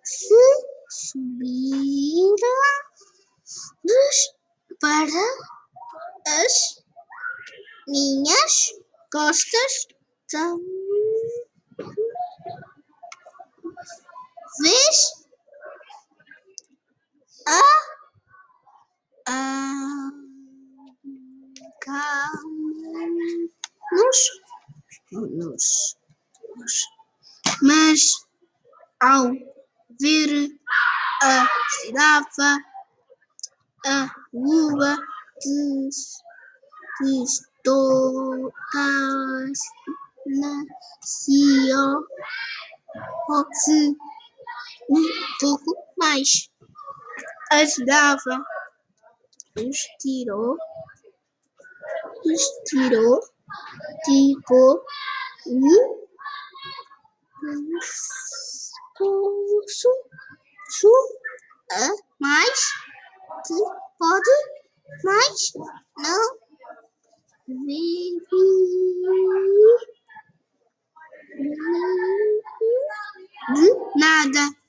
se subir para as minhas costas, talvez nos, mas ao ver a girafa, a lua distorce um pouco mais. A girafa estirou tipo o pescoço, mas que pode mais não vive de nada.